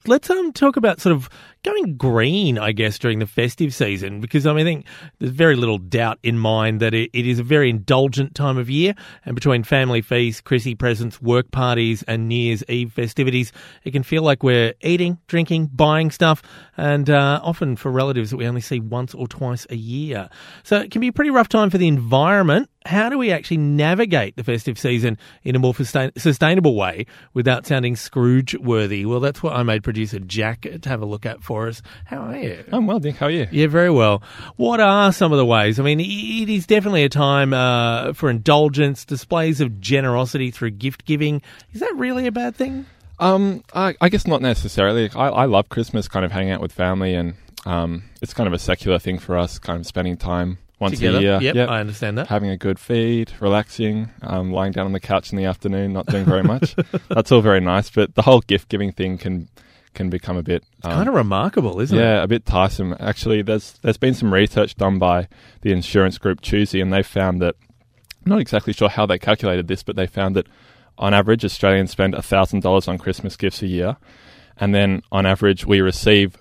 let's talk about sort of going green, I guess, during the festive season, because I think there's very little doubt in mind that it is a very indulgent time of year, and between family feasts, Chrissy presents, work parties and New Year's Eve festivities, it can feel like we're eating, drinking, buying stuff, and often for relatives that we only see once or twice a year. So it can be a pretty rough time for the environment. How do we actually navigate the festive season in a more sustainable way without sounding Scrooge-worthy? Well, that's what I made producer Jack to have a look at for us. How are you? I'm well, Dick. How are you? Yeah, very well. What are some of the ways? I mean, it is definitely a time for indulgence, displays of generosity through gift giving. Is that really a bad thing? I guess not necessarily. I love Christmas, kind of hanging out with family, and it's kind of a secular thing for us, kind of spending time once together. a year. Yep, I understand that. Having a good feed, relaxing, lying down on the couch in the afternoon, not doing very much. That's all very nice, but the whole gift-giving thing can become a bit... It's kind of remarkable, isn't it? Yeah, a bit tiresome. Actually, there's been some research done by the insurance group Choosy, and they found that, I'm not exactly sure how they calculated this, but they found that on average, Australians spend $1,000 on Christmas gifts a year, and then on average, we receive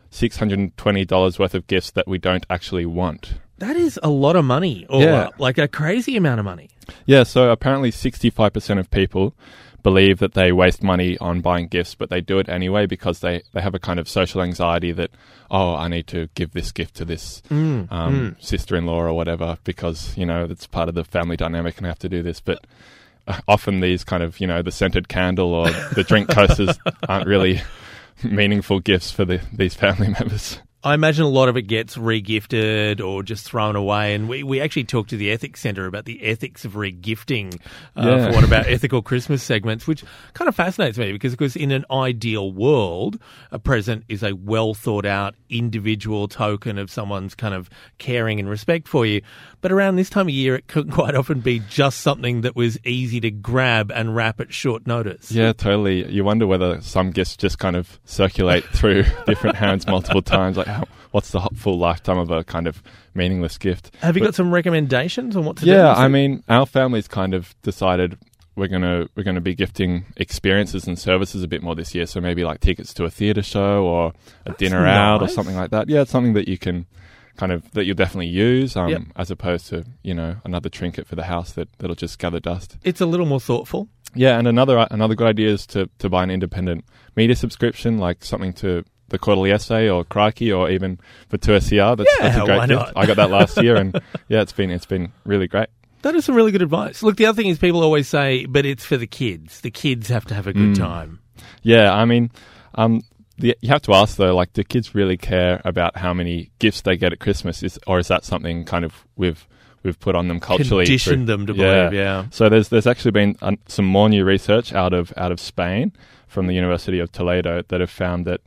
$620 worth of gifts that we don't actually want. That is a lot of money, like a crazy amount of money. Yeah, so apparently 65% of people believe that they waste money on buying gifts, but they do it anyway because they have a kind of social anxiety that, I need to give this gift to this sister-in-law or whatever because, it's part of the family dynamic and I have to do this. But often these kind of, the scented candle or the drink coasters aren't really meaningful gifts for these family members. I imagine a lot of it gets re-gifted or just thrown away. And we actually talked to the Ethics Centre about the ethics of re-gifting for one of our ethical Christmas segments, which kind of fascinates me because in an ideal world, a present is a well-thought-out individual token of someone's kind of caring and respect for you. But around this time of year, it could quite often be just something that was easy to grab and wrap at short notice. Yeah, totally. You wonder whether some gifts just kind of circulate through different hands multiple times, like what's the full lifetime of a kind of meaningless gift. Have you got some recommendations on what to do? Yeah, I mean, our family's kind of decided we're gonna be gifting experiences and services a bit more this year. So maybe like tickets to a theatre show or a dinner out or something like that. Yeah, it's something that you can that you'll definitely use as opposed to, another trinket for the house that'll just gather dust. It's a little more thoughtful. Yeah, and another good idea is to buy an independent media subscription, like something to the Quarterly Essay or Crikey or even for 2SER. That's a great gift. I got that last year and it's been really great. That is some really good advice. Look, the other thing is people always say, but it's for the kids. The kids have to have a good time. Yeah, I mean, you have to ask though, like, do kids really care about how many gifts they get at Christmas? Or is that something kind of we've put on them culturally? Conditioned them to believe, yeah. So there's actually been some more new research out of Spain from the University of Toledo that have found that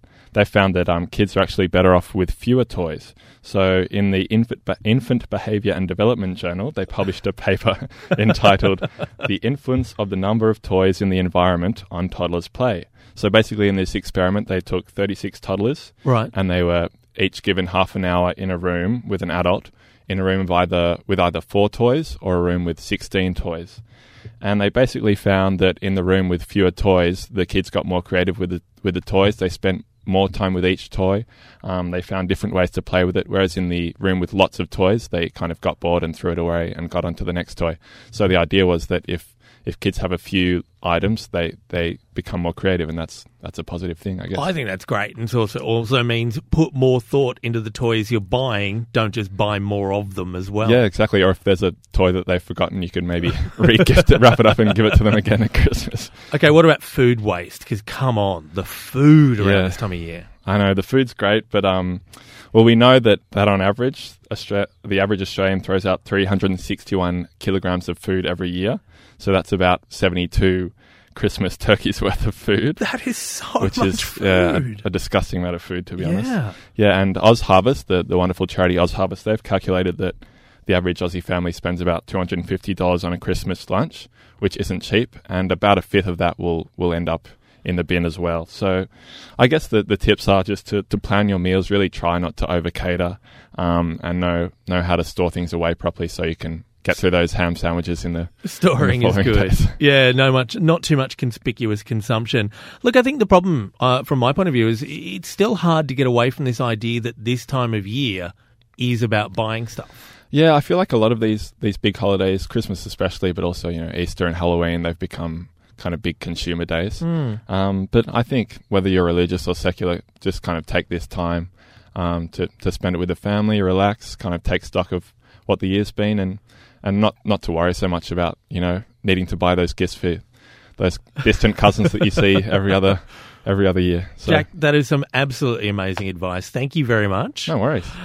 kids are actually better off with fewer toys. So in the Infant Behavior and Development Journal, they published a paper entitled "The Influence of the Number of Toys in the Environment on Toddlers' Play." So basically in this experiment, they took 36 toddlers, right, and they were each given half an hour in a room with an adult, in a room with either 4 toys or a room with 16 toys. And they basically found that in the room with fewer toys, the kids got more creative with the toys. They spent more time with each toy. They found different ways to play with it, whereas in the room with lots of toys, they kind of got bored and threw it away and got onto the next toy. So the idea was that if kids have a few items, they become more creative, and that's a positive thing, I guess. I think that's great, and it also means put more thought into the toys you're buying. Don't just buy more of them as well. Yeah, exactly. Or if there's a toy that they've forgotten, you can maybe re-gift it, wrap it up, and give it to them again at Christmas. Okay, what about food waste? Because come on, the food around this time of year. I know the food's great, but we know that on average, the average Australian throws out 361 kilograms of food every year. So that's about 72 Christmas turkeys worth of food. That is so much food. Which is a disgusting amount of food, to be honest. Yeah, and Oz Harvest, the wonderful charity Oz Harvest, they've calculated that the average Aussie family spends about $250 on a Christmas lunch, which isn't cheap, and about a fifth of that will end up in the bin as well. So I guess the tips are just to plan your meals, really try not to over cater, and know how to store things away properly so you can get through those ham sandwiches in the Storing is following good. days. Yeah, not too much conspicuous consumption. Look, I think the problem, from my point of view, is it's still hard to get away from this idea that this time of year is about buying stuff. Yeah, I feel like a lot of these big holidays, Christmas especially, but also Easter and Halloween, they've become kind of big consumer days. But I think whether you're religious or secular, just kind of take this time to spend it with the family, relax, kind of take stock of what the year's been, and not to worry so much about needing to buy those gifts for those distant cousins that you see every other year. So, Jack, that is some absolutely amazing advice. Thank you very much. No worries.